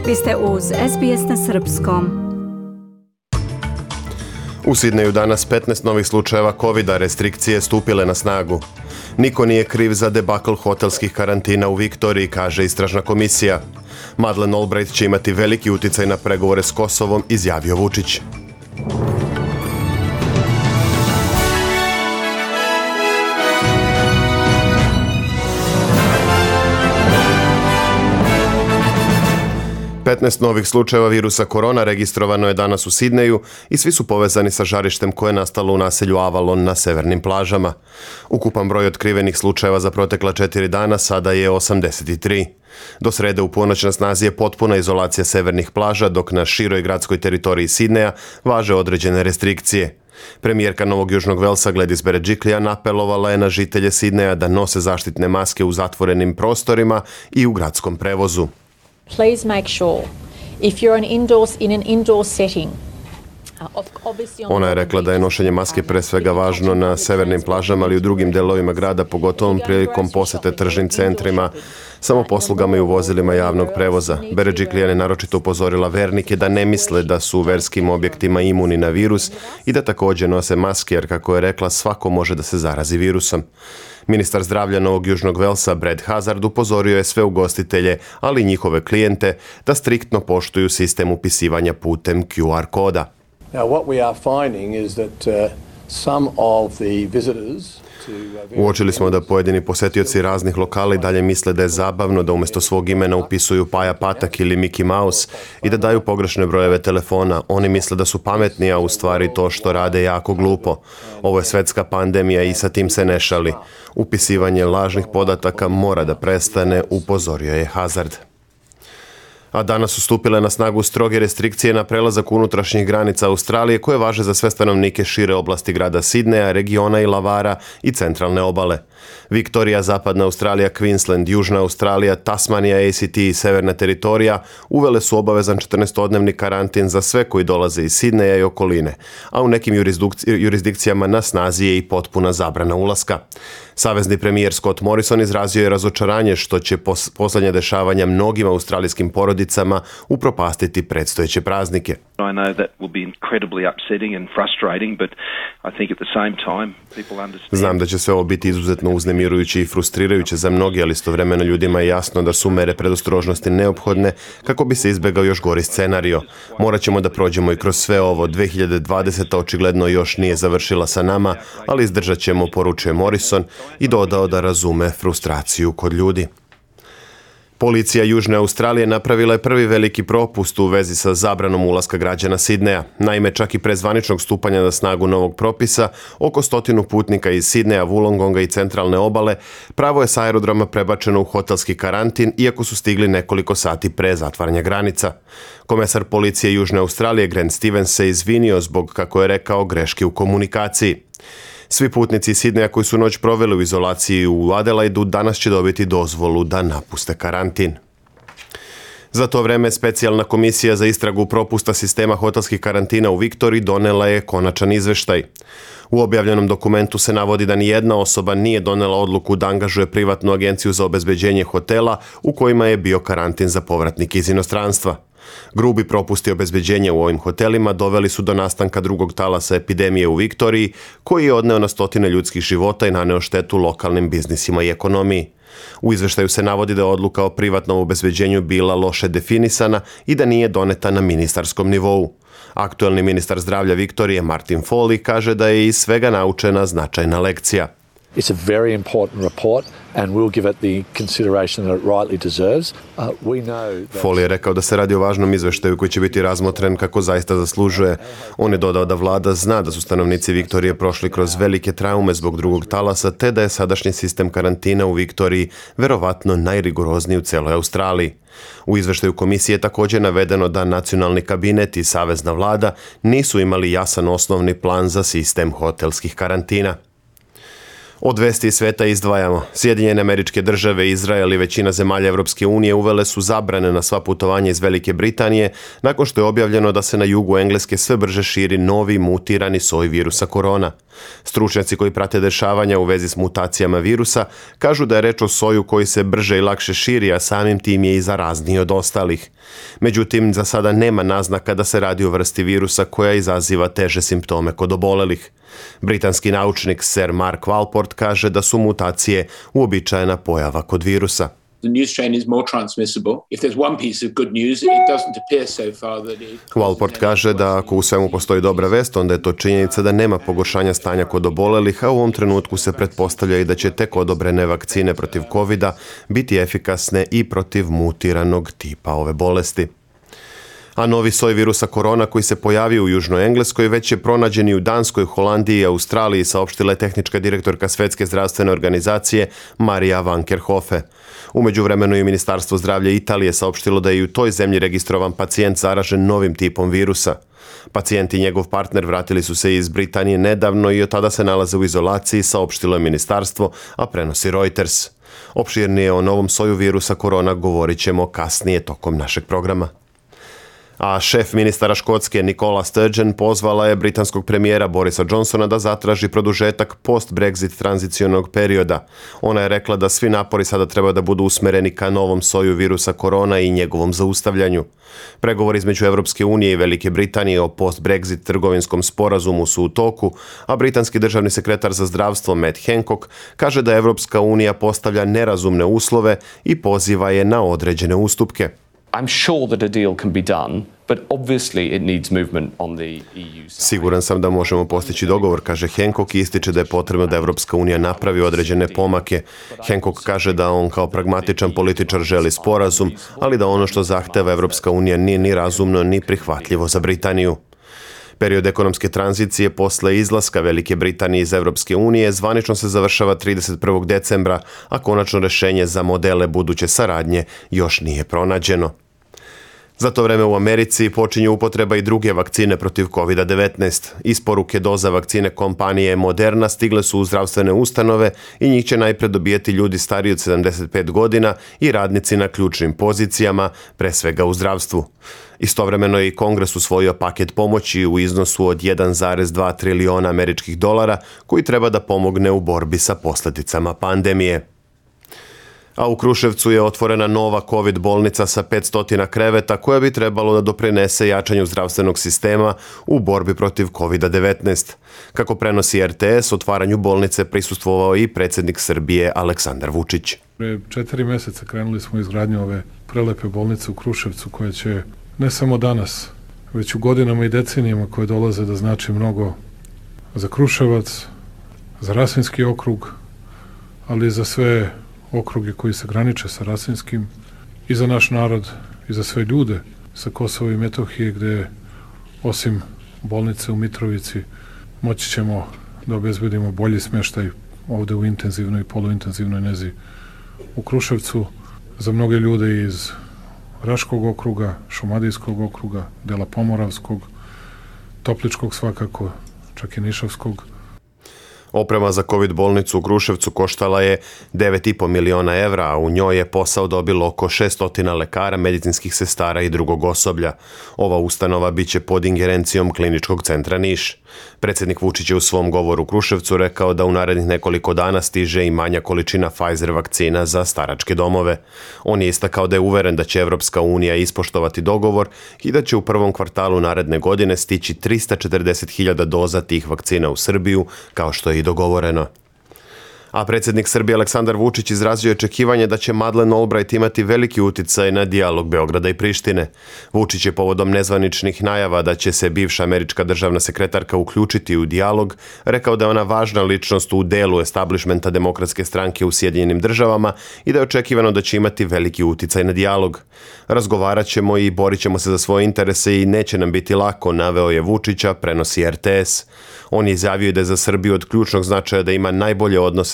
Vi ste uz SBS na srpskom. U Sidneju danas 15 novih slučajeva COVID-a, restrikcije stupile na snagu. Niko nije kriv za debakl hotelskih karantina u Viktoriji, kaže istražna komisija. Madeleine Albright će imati veliki uticaj na pregovore s Kosovom, izjavio Vučić. Petnaest novih slučajeva virusa korona registrovano je danas u Sidneju i svi su povezani sa žarištem koje je nastalo u naselju Avalon na severnim plažama. Ukupan broj otkrivenih slučajeva za protekla 4 dana sada je 83. Do srede u ponoć na snazi je potpuna izolacija severnih plaža, dok na široj gradskoj teritoriji Sidneja važe određene restrikcije. Premijerka Novog Južnog Velsa Gladys Berejiklian apelovala je na žitelje Sidneja da nose zaštitne maske u zatvorenim prostorima i u gradskom prevozu. Please make sure if you're in an indoor setting. Ona je rekla da je nošenje maske pre svega važno na severnim plažama, ali i u drugim delovima grada, pogotovo prilikom posete tržnim centrima, samoposlugama i u vozilima javnog prevoza. Berejiklian je naročito upozorila vernike da ne misle da su u verskim objektima imuni na virus i da također nose maske, jer kako je rekla, svako može da se zarazi virusom. Ministar zdravlja Novog Južnog Velsa Brad Hazard upozorio je sve ugostitelje, ali i njihove klijente, da striktno poštuju sistem upisivanja putem QR koda. Uočili smo da pojedini posetioci raznih lokala i dalje misle da je zabavno da umjesto svog imena upisuju Paja Patak ili Mickey Mouse i da daju pogrešne brojeve telefona. Oni misle da su pametni, a u stvari to što rade jako glupo. Ovo je svetska pandemija i sa tim se ne šali. Upisivanje lažnih podataka mora da prestane, upozorio je Hazard. A danas su stupile na snagu stroge restrikcije na prelazak unutrašnjih granica Australije koje važe za sve stanovnike šire oblasti grada Sidneja, regiona Illawarra i centralne obale. Viktorija, zapadna Australija, Queensland, južna Australija, Tasmanija, ACT i severna teritorija uvele su obavezan 14-dnevni karantin za sve koji dolaze iz Sidneja i okoline, a u nekim jurisdikcijama na snazi je i potpuna zabrana ulaska. Savezni premijer Scott Morrison izrazio je razočaranje što će posljednje dešavanja mnogim australijskim porodicama upropastiti predstojeće praznike. Znam da će sve ovo biti izuzetno uznemirujuće i frustrirajuće za mnogi, ali istovremeno ljudima je jasno da su mere predostrožnosti neophodne kako bi se izbjegao još gori scenario. Morat ćemo da prođemo i kroz sve ovo. 2020. očigledno još nije završila sa nama, ali izdržat ćemo, poručuje Morrison i dodao da razume frustraciju kod ljudi. Policija Južne Australije napravila je prvi veliki propust u vezi sa zabranom ulaska građana Sidneja. Naime, čak i pre zvaničnog stupanja na snagu novog propisa, oko 100 putnika iz Sidneja, Wollongonga i centralne obale pravo je s aerodroma prebačeno u hotelski karantin, iako su stigli nekoliko sati pre zatvaranja granica. Komesar policije Južne Australije Grant Stevens se izvinio zbog, kako je rekao, greške u komunikaciji. Svi putnici iz Sidneja koji su noć proveli u izolaciji u Adelaidu danas će dobiti dozvolu da napuste karantin. Za to vreme specijalna komisija za istragu propusta sistema hotelskih karantina u Viktoriji donela je konačan izveštaj. U objavljenom dokumentu se navodi da nijedna osoba nije donela odluku da angažuje privatnu agenciju za obezbeđenje hotela u kojima je bio karantin za povratnike iz inostranstva. Grubi propusti obezbeđenja u ovim hotelima doveli su do nastanka drugog talasa epidemije u Viktoriji, koji je odneo na stotine ljudskih života i naneo štetu lokalnim biznisima i ekonomiji. U izveštaju se navodi da je odluka o privatnom obezbeđenju bila loše definisana i da nije doneta na ministarskom nivou. Aktuelni ministar zdravlja Viktorije Martin Foley kaže da je iz svega naučena značajna lekcija. It's a very important report and we'll give it the consideration that it rightly deserves. Foley je rekao da se radi o važnom izveštaju koji će biti razmotren kako zaista zaslužuje. On je dodao da vlada zna da su stanovnici Viktorije prošli kroz velike traume zbog drugog talasa, te da je sadašnji sistem karantina u Viktoriji verovatno najrigorozniji u celoj Australiji. U izveštaju komisije je također navedeno da nacionalni kabinet i savezna vlada nisu imali jasan osnovni plan za sistem hotelskih karantina. Od vesti sveta izdvajamo. Sjedinjene Američke Države, Izrael i većina zemalja Europske unije uvele su zabrane na sva putovanja iz Velike Britanije nakon što je objavljeno da se na jugu Engleske sve brže širi novi mutirani soj virusa korona. Stručnjaci koji prate dešavanja u vezi s mutacijama virusa kažu da je reč o soju koji se brže i lakše širi, a samim tim je i zarazniji od ostalih. Međutim, za sada nema naznaka da se radi o vrsti virusa koja izaziva teže simptome kod obolelih. Britanski naučnik Sir Mark Walport kaže da su mutacije uobičajena pojava kod virusa. Walport kaže da ako u svemu postoji dobra vest, onda je to činjenica da nema pogoršanja stanja kod obolelih, a u ovom trenutku se pretpostavlja i da će tek odobrene vakcine protiv covida biti efikasne i protiv mutiranog tipa ove bolesti. A novi soj virusa korona koji se pojavio u Južnoj Engleskoj već je pronađen i u Danskoj, Holandiji i Australiji, saopštila je tehnička direktorka Svjetske zdravstvene organizacije Marija van Kerkhove. U međuvremenu i Ministarstvo zdravlja Italije saopštilo da je i u toj zemlji registrovan pacijent zaražen novim tipom virusa. Pacijent i njegov partner vratili su se iz Britanije nedavno i od tada se nalaze u izolaciji, saopštilo je ministarstvo, a prenosi Reuters. Opširnije o novom soju virusa korona govorit ćemo kasnije tokom našeg programa. A šef ministara Škotske Nicola Sturgeon pozvala je britanskog premijera Borisa Johnsona da zatraži produžetak post-Brexit tranzicionog perioda. Ona je rekla da svi napori sada treba da budu usmereni ka novom soju virusa korona i njegovom zaustavljanju. Pregovori između Europske unije i Velike Britanije o post-Brexit trgovinskom sporazumu su u toku, a britanski državni sekretar za zdravstvo Matt Hancock kaže da Europska unija postavlja nerazumne uslove i poziva je na određene ustupke. Siguran sam da možemo postići dogovor, kaže Hancock i ističe da je potrebno da Evropska unija napravi određene pomake. Hancock kaže da on kao pragmatičan političar želi sporazum, ali da ono što zahteva Evropska unija nije ni razumno ni prihvatljivo za Britaniju. Period ekonomske tranzicije posle izlaska Velike Britanije iz Evropske unije zvanično se završava 31. decembra, a konačno rješenje za modele buduće saradnje još nije pronađeno. Za to vreme u Americi počinje upotreba i druge vakcine protiv COVID-19. Isporuke doza vakcine kompanije Moderna stigle su u zdravstvene ustanove i njih će najpre dobijeti ljudi stariji od 75 godina i radnici na ključnim pozicijama, pre svega u zdravstvu. Istovremeno je i Kongres usvojio paket pomoći u iznosu od 1,2 trilijona američkih dolara koji treba da pomogne u borbi sa posljedicama pandemije. A u Kruševcu je otvorena nova COVID bolnica sa 500 kreveta koja bi trebalo da doprinese jačanju zdravstvenog sistema u borbi protiv COVID-19. Kako prenosi RTS, otvaranju bolnice prisustvovao i predsjednik Srbije Aleksandar Vučić. Pre 4 mjeseca krenuli smo izgradnju ove prelepe bolnice u Kruševcu koja će ne samo danas, već u godinama i decenijama koje dolaze da znači mnogo za Kruševac, za Rasinski okrug, ali i za sve okruge koji se graniče sa Rasinskim i za naš narod i za sve ljude sa Kosova i Metohije gdje osim bolnice u Mitrovici moći ćemo da obezbedimo bolji smještaj ovdje u intenzivnoj i poluintenzivnoj nezi u Kruševcu za mnoge ljude iz Raškog okruga, Šumadijskog okruga, dela Pomoravskog, Topličkog svakako, čak i Nišavskog. Oprema za COVID bolnicu u Kruševcu koštala je 9,5 miliona evra, a u njoj je posao dobilo oko 600 lekara, medicinskih sestara i drugog osoblja. Ova ustanova biće pod ingerencijom Kliničkog centra Niš. Predsjednik Vučić je u svom govoru u Kruševcu rekao da u narednih nekoliko dana stiže i manja količina Pfizer vakcina za staračke domove. On je istakao da je uveren da će Evropska unija ispoštovati dogovor i da će u prvom kvartalu naredne godine stići 340.000 doza tih vakcina u Srbiju, kao što je i dogovoreno. A predsjednik Srbije Aleksandar Vučić izrazio očekivanje da će Madeleine Albright imati veliki uticaj na dijalog Beograda i Prištine. Vučić je povodom nezvaničnih najava da će se bivša američka državna sekretarka uključiti u dijalog rekao da je ona važna ličnost u delu establishmenta Demokratske stranke u Sjedinjenim državama i da je očekivano da će imati veliki uticaj na dijalog. Razgovarat ćemo i borit ćemo se za svoje interese i neće nam biti lako, naveo je Vučića, prenosi RTS. On je izjavio da je za Srbiju od ključnog značaja da ima najbolje odnose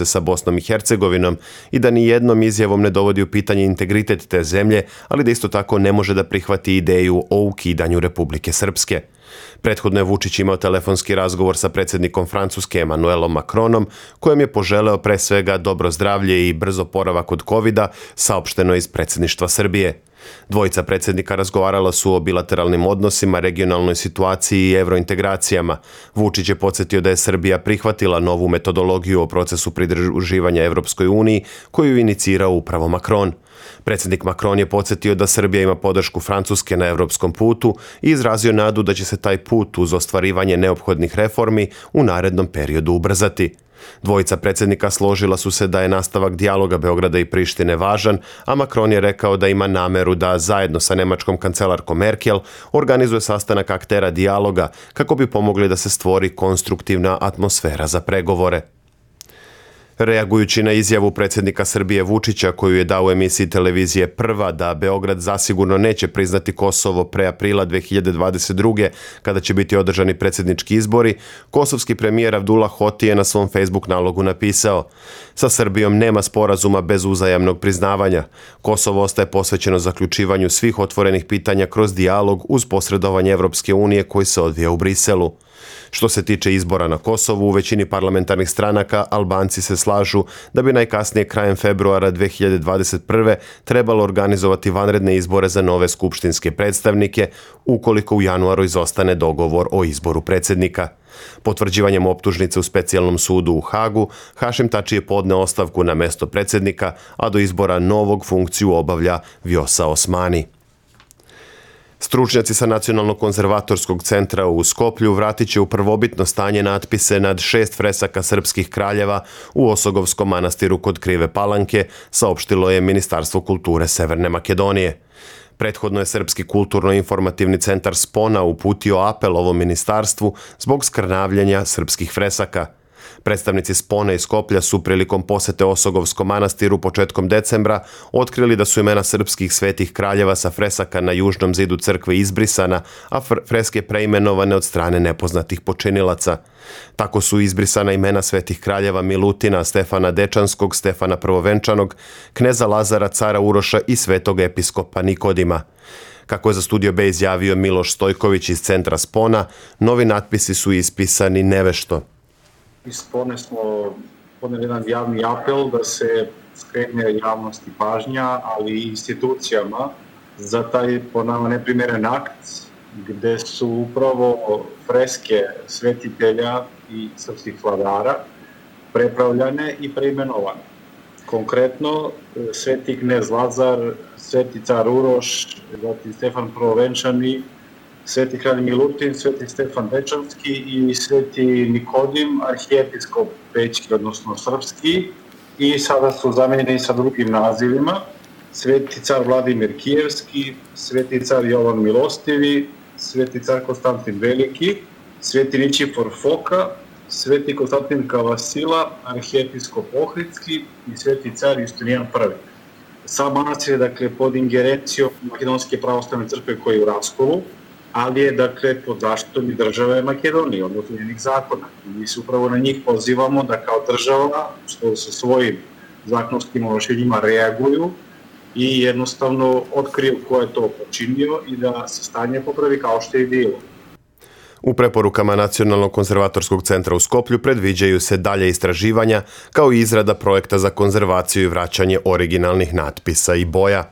odnose sa Bosnom i Hercegovinom i da ni jednom izjavom ne dovodi u pitanje integritet te zemlje, ali da isto tako ne može da prihvati ideju o ukidanju Republike Srpske. Prethodno je Vučić imao telefonski razgovor sa predsjednikom Francuske Emmanuelom Macronom, kojem je poželeo pre svega dobro zdravlje i brz oporavak od covida, saopšteno iz predsjedništva Srbije. Dvojica predsjednika razgovarala su o bilateralnim odnosima, regionalnoj situaciji i evrointegracijama. Vučić je podsjetio da je Srbija prihvatila novu metodologiju o procesu pridruživanja Evropskoj uniji, koju je inicirao upravo Macron. Predsjednik Macron je podsjetio da Srbija ima podršku Francuske na evropskom putu i izrazio nadu da će se taj put uz ostvarivanje neophodnih reformi u narednom periodu ubrzati. Dvojica predsjednika složila su se da je nastavak dijaloga Beograda i Prištine važan, a Macron je rekao da ima nameru da zajedno sa nemačkom kancelarkom Merkel organizuje sastanak aktera dijaloga kako bi pomogli da se stvori konstruktivna atmosfera za pregovore. Reagujući na izjavu predsjednika Srbije Vučića koju je dao u emisiji televizije Prva da Beograd zasigurno neće priznati Kosovo pre aprila 2022. kada će biti održani predsjednički izbori, kosovski premijer Abdullah Hoti je na svom Facebook nalogu napisao: "Sa Srbijom nema sporazuma bez uzajamnog priznavanja. Kosovo ostaje posvećeno zaključivanju svih otvorenih pitanja kroz dijalog uz posredovanje Evropske unije koji se odvija u Briselu." Što se tiče izbora na Kosovu, u većini parlamentarnih stranaka Albanci se slažu da bi najkasnije krajem februara 2021. trebalo organizovati vanredne izbore za nove skupštinske predstavnike, ukoliko u januaru izostane dogovor o izboru predsjednika. Potvrđivanjem optužnice u specijalnom sudu u Hagu, Hašim Tači je podneo ostavku na mesto predsjednika, a do izbora novog funkciju obavlja Vjosa Osmani. Stručnjaci sa Nacionalnog konzervatorskog centra u Skoplju vratit će u prvobitno stanje natpise nad 6 fresaka srpskih kraljeva u Osogovskom manastiru kod Krive Palanke, saopštilo je Ministarstvo kulture Severne Makedonije. Prethodno je Srpski kulturno-informativni centar Spona uputio apel ovom ministarstvu zbog skrnavljenja srpskih fresaka. Predstavnici Spone i Skoplja su prilikom posete Osogovskom manastiru početkom decembra otkrili da su imena srpskih svetih kraljeva sa fresaka na južnom zidu crkve izbrisana, a freske preimenovane od strane nepoznatih počinilaca. Tako su izbrisana imena svetih kraljeva Milutina, Stefana Dečanskog, Stefana Prvovenčanog, kneza Lazara, cara Uroša i svetog episkopa Nikodima. Kako je za Studio B izjavio Miloš Stojković iz centra Spona, novi natpisi su ispisani nevešto. Iz Spone smo podneli jedan javni apel da se skrene javnosti pažnja, ali i institucijama za taj po nama neprimeren akt gde su upravo freske svetitelja i srpskih vladara prepravljane i preimenovane. Konkretno, sveti knez Lazar, sveti car Uroš, zatim Stefan Prvovenčani, sveti kralj Milutin, sveti Stefan Dečanski i sveti Nikodim, arhijepiskop pećki, odnosno srpski, i sada su zamenjeni sa drugim nazivima: sveti car Vladimir Kijevski, sveti car Jovan Milostivi, sveti car Konstantin Veliki, sveti Ničifor Foka, sveti Konstantin Kavasila, arhijepiskop Ohridski i sveti car Justinijan I. Sam manastir je, dakle, pod ingerencijom Makedonske pravoslavne crkve koja je u raskolu, ali je, dakle, pod zaštitom i države Makedonije, odnosno njenih zakona. Mi se upravo na njih pozivamo da kao država, što sa svojim zakonskim ovlašćenjima reaguju i jednostavno otkriju ko je to počinio i da se stanje popravi kao što je bilo. U preporukama Nacionalnog konzervatorskog centra u Skoplju predviđaju se dalje istraživanja, kao i izrada projekta za konzervaciju i vraćanje originalnih natpisa i boja.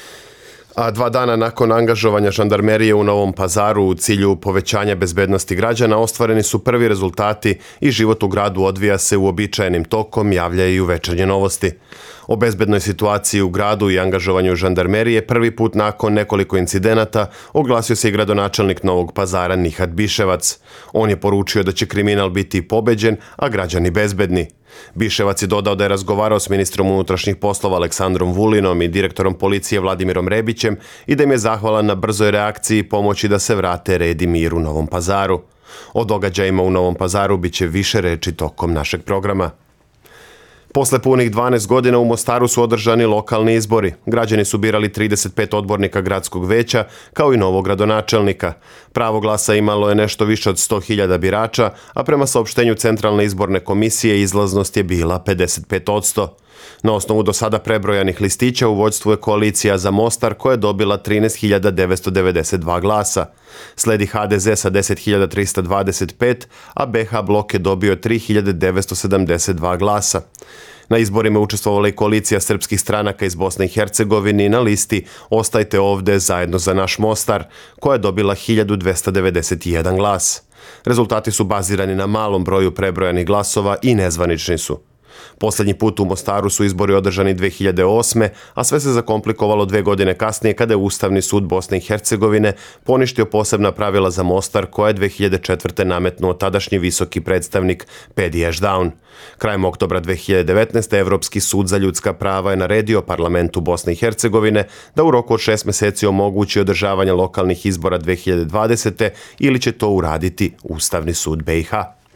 A 2 dana nakon angažovanja žandarmerije u Novom Pazaru u cilju povećanja bezbednosti građana ostvareni su prvi rezultati i život u gradu odvija se uobičajenim tokom, javljaju Večernje novosti. O bezbednoj situaciji u gradu i angažovanju žandarmerije prvi put nakon nekoliko incidenata oglasio se i gradonačelnik Novog Pazara Nihat Biševac. On je poručio da će kriminal biti pobeđen, a građani bezbedni. Biševac je dodao da je razgovarao s ministrom unutrašnjih poslova Aleksandrom Vulinom i direktorom policije Vladimirom Rebićem i da im je zahvalan na brzoj reakciji i pomoći da se vrate red i mir u Novom Pazaru. O događajima u Novom Pazaru biće više reči tokom našeg programa. Posle punih 12 godina u Mostaru su održani lokalni izbori. Građani su birali 35 odbornika gradskog veća, kao i novog gradonačelnika. Pravo glasa imalo je nešto više od 100.000 birača, a prema saopštenju Centralne izborne komisije izlaznost je bila 55%. Na osnovu do sada prebrojanih listića u vođstvu je koalicija za Mostar koja je dobila 13.992 glasa. Sledi HDZ sa 10.325, a BH blok je dobio 3.972 glasa. Na izborima učestvovala i koalicija srpskih stranaka iz Bosne i Hercegovine na listi Ostajte ovde zajedno za naš Mostar, koja je dobila 1.291 glas. Rezultati su bazirani na malom broju prebrojanih glasova i nezvanični su. Poslednji put u Mostaru su izbori održani 2008. a sve se zakomplikovalo 2 godine kasnije kada je Ustavni sud Bosne i Hercegovine poništio posebna pravila za Mostar koje je 2004. nametnuo tadašnji visoki predstavnik Pedi Ešdaun. Krajem oktobra 2019. Evropski sud za ljudska prava je naredio parlamentu Bosne i Hercegovine da u roku od 6 meseci omogući održavanje lokalnih izbora 2020. ili će to uraditi Ustavni sud BiH.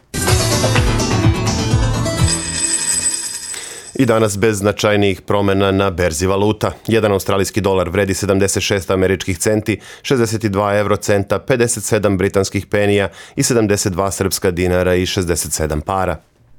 I danas bez značajnijih promena na berzi valuta. Jedan australijski dolar vredi 76 američkih centi, 62 eurocenta, 57 britanskih penija i 72 srpska dinara i 67 para.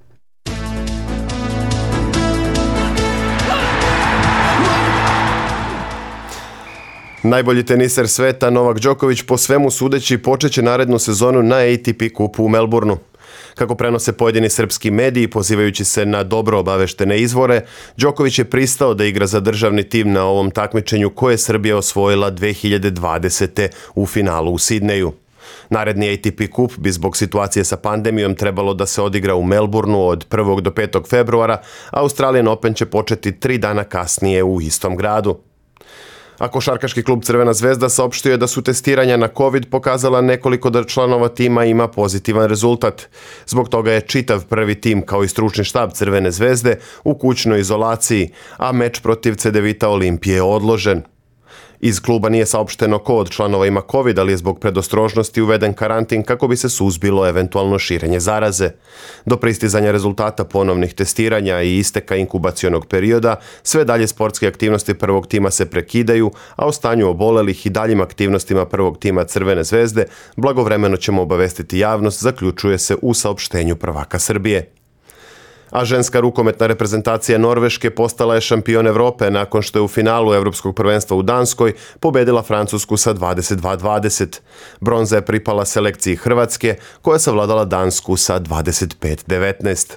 Najbolji teniser sveta Novak Đoković po svemu sudeći počeće narednu sezonu na ATP kupu u Melbourneu. Kako prenose pojedini srpski mediji, pozivajući se na dobro obaveštene izvore, Đoković je pristao da igra za državni tim na ovom takmičenju koje je Srbija osvojila 2020. u finalu u Sidneju. Naredni ATP kup bi zbog situacije sa pandemijom trebalo da se odigra u Melbourneu od 1. do 5. februara, a Australian Open će početi 3 dana kasnije u istom gradu. A košarkaški klub Crvena zvezda saopštio je da su testiranja na COVID pokazala nekoliko da članova tima ima pozitivan rezultat. Zbog toga je čitav prvi tim kao i stručni štab Crvene zvezde u kućnoj izolaciji, a meč protiv Cedevita Olimpije odložen. Iz kluba nije saopšteno ko od članova ima COVID, ali je zbog predostrožnosti uveden karantin kako bi se suzbilo eventualno širenje zaraze. Do pristizanja rezultata ponovnih testiranja i isteka inkubacionog perioda, sve dalje sportske aktivnosti prvog tima se prekidaju, a o stanju obolelih i daljim aktivnostima prvog tima Crvene zvezde blagovremeno ćemo obavestiti javnost, zaključuje se u saopštenju prvaka Srbije. A ženska rukometna reprezentacija Norveške postala je šampion Evrope nakon što je u finalu Evropskog prvenstva u Danskoj pobedila Francusku sa 22-20. Bronza je pripala selekciji Hrvatske koja je savladala Dansku sa 25-19.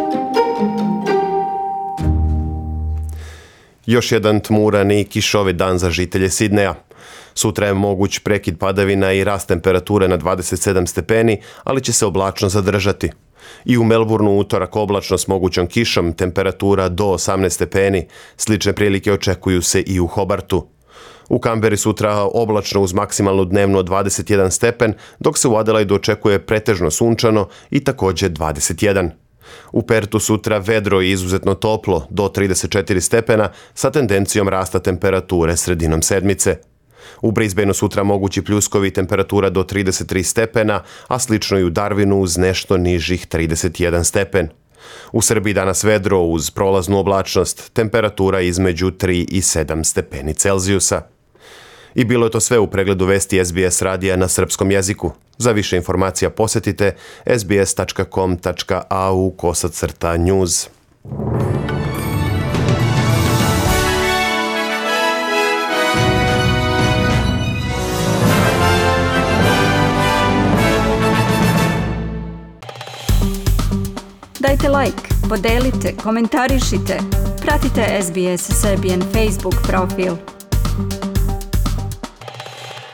Još jedan tmuran i kišovit dan za žitelje Sidneja. Sutra je moguć prekid padavina i rast temperature na 27 stepeni, ali će se oblačno zadržati. I u Melbourneu utorak oblačno s mogućom kišom, temperatura do 18 stepeni. Slične prilike očekuju se i u Hobartu. U Kamberi sutra oblačno uz maksimalnu dnevnu od 21 stepen, dok se u Adelaidu očekuje pretežno sunčano i također 21. U Pertu sutra vedro i izuzetno toplo do 34 stepena sa tendencijom rasta temperature sredinom sedmice. U Brisbaneu sutra mogući pljuskovi, temperatura do 33 stepena, a slično i u Darwinu uz nešto nižih 31 stepen. U Srbiji danas vedro uz prolaznu oblačnost, temperatura između 3 i 7 stepeni Celzijusa. I bilo je to sve u pregledu vesti SBS radija na srpskom jeziku. Za više informacija posjetite sbs.com.au/news. Dajte like, podelite, komentarišite. Pratite SBS Serbian Facebook profil.